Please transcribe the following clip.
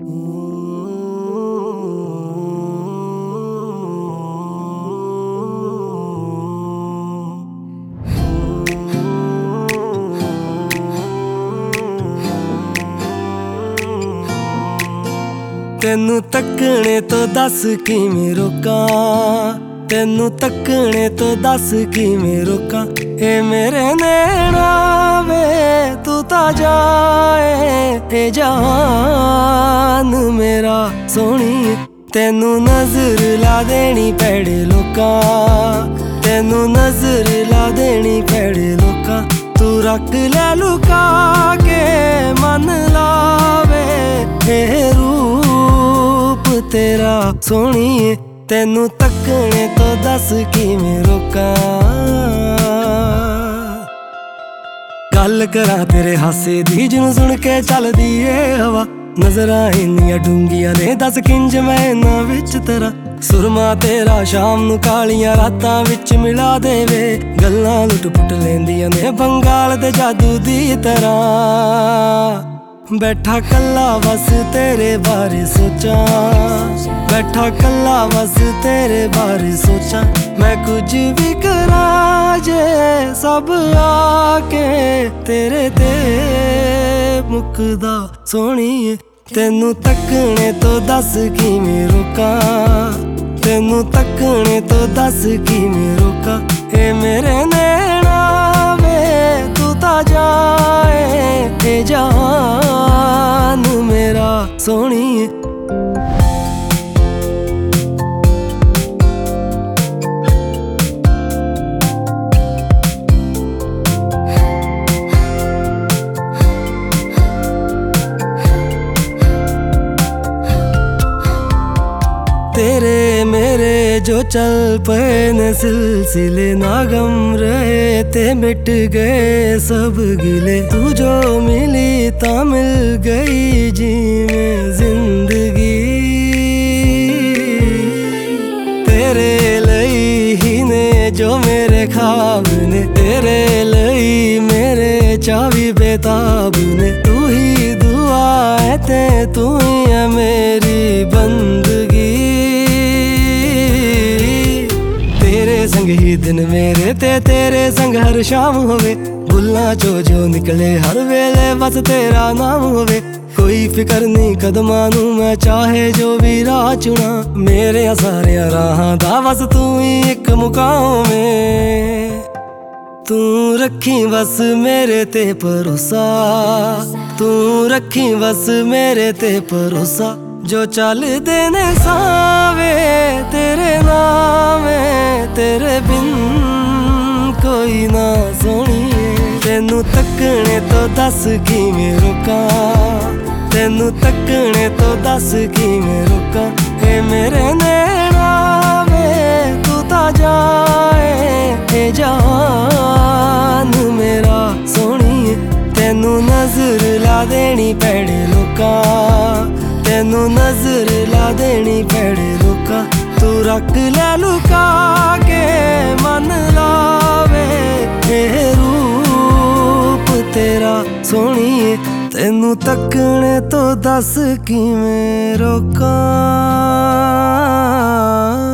ਤੈਨੂੰ ਤੱਕਣੇ ਤੋਂ ਦੱਸ ਕਿਵੇਂ ਰੋਕਾਂ, ਤੈਨੂੰ ਤੱਕਣੇ ਤੋਂ ਦੱਸ ਕਿਵੇਂ ਰੋਕਾਂ। ਏ ਮੇਰੇ ਨੈਣਾ ਵੇ ਤੂੰ ਤਾਂ ਜਾਏ ਏ ਜਾਨ ਮੇਰਾ ਸੋਹਣੀ। ਤੈਨੂੰ ਨਜ਼ਰ ਲਾ ਦੇਣੀ ਪੈੜੇ ਲੋਕਾਂ, ਤੈਨੂੰ ਨਜ਼ਰ ਲਾ ਦੇਣੀ ਪੈੜੇ ਲੋਕਾਂ। ਤੂੰ ਰੱਖ ਲੈ ਲੁਕਾ ਕੇ ਮਨ ਲਾਵੇ ਏ ਰੂਪ ਤੇਰਾ ਸੋਹਣੀਏ। ਤੈਨੂੰ ਤੱਕਣੇ ਤੋਂ ਦੱਸ ਕਿਵੇਂ ਰੋਕਾਂ। ਗੱਲ ਕਰਾਂ ਤੇਰੇ ਹਾਸੇ ਦੀ ਜਿਹਨੂੰ ਸੁਣ ਕੇ ਚੱਲਦੀ ਏ ਹਵਾ। ਨਜ਼ਰਾਂ ਇੰਨੀਆਂ ਡੂੰਘੀਆਂ ਨੇ ਦੱਸ ਕਿੰਜ ਮੈਂ ਇਹਨਾਂ ਵਿੱਚ ਤੇਰਾ। ਸੁਰਮਾ ਤੇਰਾ ਸ਼ਾਮ ਨੂੰ ਕਾਲੀਆਂ ਰਾਤਾਂ ਵਿੱਚ ਮਿਲਾ ਦੇਵੇ। ਗੱਲਾਂ ਲੁੱਟ ਪੁੱਟ ਲੈਂਦੀਆਂ ਨੇ ਬੰਗਾਲ ਦੇ ਜਾਦੂ ਦੀ ਤਰ੍ਹਾਂ। ਬੈਠਾ ਕੱਲਾ ਬਸ ਤੇਰੇ ਬਾਰੇ ਸੋਚਾਂ, ਬੈਠਾ ਕੱਲਾ ਬਸ ਤੇਰੇ ਬਾਰੇ ਸੋਚਾਂ। ਮੈਂ ਕੁਝ ਵੀ ਕਰਾਂ ਜੇ ਸਭ ਆ ਕੇ ਤੇਰੇ ਤੇ ਮੁੱਕਦਾ ਸੋਹਣੀਏ। ਤੈਨੂੰ ਤੱਕਣੇ ਤੋਂ ਦੱਸ ਕਿਵੇਂ ਰੋਕਾਂ, ਤੈਨੂੰ ਤੱਕਣੇ ਤੋਂ ਦੱਸ ਕਿਵੇਂ ਰੋਕਾਂ। ਏ ਮੇਰੇ ਨੈਣਾ ਵੇ ਤੂੰ ਤਾਂ ਜਾਏ ਏ ਜਾਨ ਮੇਰਾ ਸੋਹਣੀਏ। तेरे मेरे जो चल पे न सिलसिले ना गम रहे थे मिट गए सब गिले। तू जो मिली ता मिल गई जी में जिंदगी। तेरे लई ही ने जो मेरे ख्वाब ने, तेरे लई मेरे चावी बेताब ने। तू ही दुआ है ते तू ही है मेरी बंदगी। संग ही दिन मेरे ते तेरे संग हर शाम होवे। भुलना जो निकले हर वेले बस तेरा नाम होवे। कोई फिकर नहीं कदमां नू मैं चाहे जो भी राह चुना। मेरे सारे राहां दा बस तू ही एक मुकाम में। तू रखी बस मेरे ते भरोसा, तू रखी बस मेरे ते भरोसा। जो चलदे ने सावे तेरे नामे, तेरे बिन कोई ना सोहणीए। तैनू तक्कणे तो दस किवें रोकां, तैनू तक्कणे तो दस किवें रोकां। ए मेरे नैना वे तू तां जाए ए जान मेरा सोहणीए। तैनू नजर ला देनी पैड़े लोकां, तैनू नजर ला देनी पैड़े लोकां। तू रख ले लुका के मन लावे ए रूप तेरा सोहणीए। तैनू तक्कणे तो दस किवें रोकां।